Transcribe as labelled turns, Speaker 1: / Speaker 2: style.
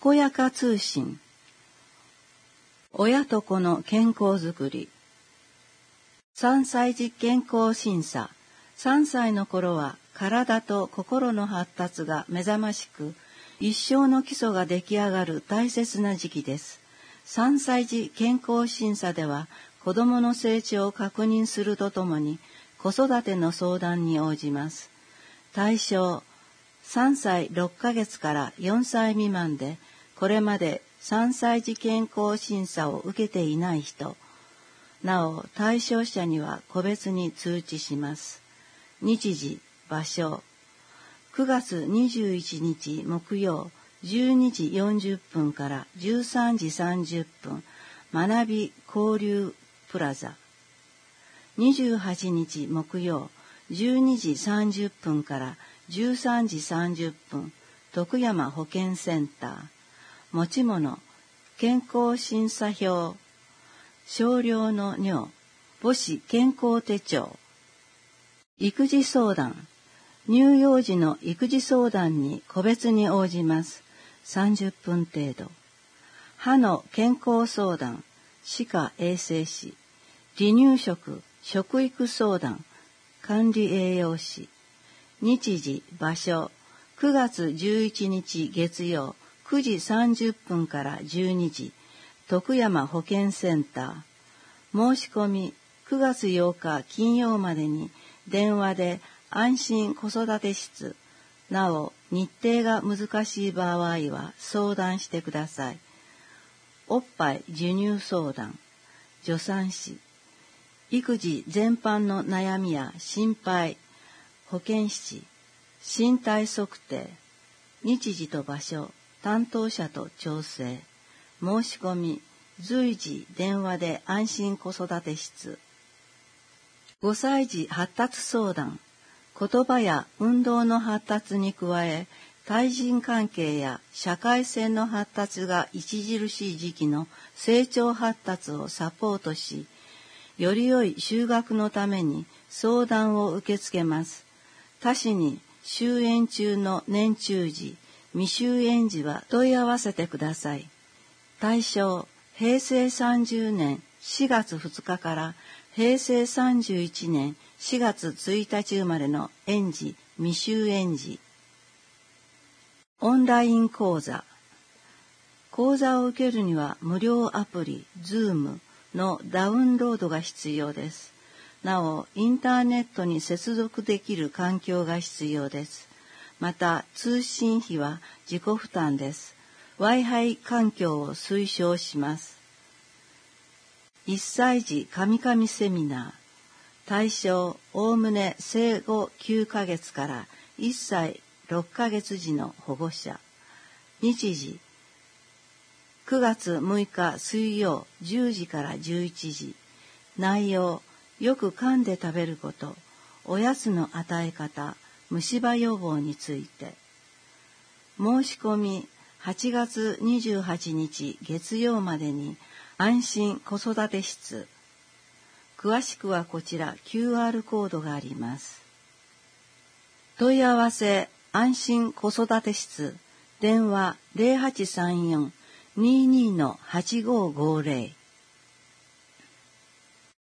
Speaker 1: こやか通信。親と子の健康づくり。3歳児健康審査。3歳の頃は体と心の発達が目覚ましく、一生の基礎が出来上がる大切な時期です。3歳児健康審査では、子どもの成長を確認するとともに、子育ての相談に応じます。対象、3歳6ヶ月から4歳未満で、これまで3歳児健康審査を受けていない人。なお、対象者には個別に通知します。日時、場所。9月21日木曜、12時40分から13時30分、学び交流プラザ。28日木曜、12時30分から13時30分、徳山保健センター。持ち物、健康審査票、少量の尿、母子健康手帳。育児相談、乳幼児の育児相談に個別に応じます。30分程度。歯の健康相談、歯科衛生士。離乳食、食育相談、管理栄養士。日時、場所、9月11日月曜、9時30分から12時、徳山保健センター。申し込み、9月8日金曜までに電話で安心子育て室。なお、日程が難しい場合は相談してください。おっぱい授乳相談、助産師。育児全般の悩みや心配、保健師。身体測定。日時と場所、担当者と調整。申し込み、随時電話で安心子育て室。5歳児発達相談。言葉や運動の発達に加え、対人関係や社会性の発達が著しい時期の成長発達をサポートし、より良い就学のために相談を受け付けます。他市に就園中の年中児、未就園児は問い合わせてください。対象、平成30年4月2日から平成31年4月1日生まれの園児、未就園児。オンライン講座。講座を受けるには無料アプリ Zoom のダウンロードが必要です。なお、インターネットに接続できる環境が必要です。また、通信費は自己負担です。Wi-Fi 環境を推奨します。1歳児カミカミセミナー。対象、おおむね生後9ヶ月から1歳6ヶ月児の保護者。日時、9月6日水曜10時から11時。内容、よく噛んで食べること、おやつの与え方、虫歯予防について。申し込み、8月28日月曜までに安心子育て室。詳しくはこちら QR コードがあります。問い合わせ、安心子育て室。電話 0834-22-8550。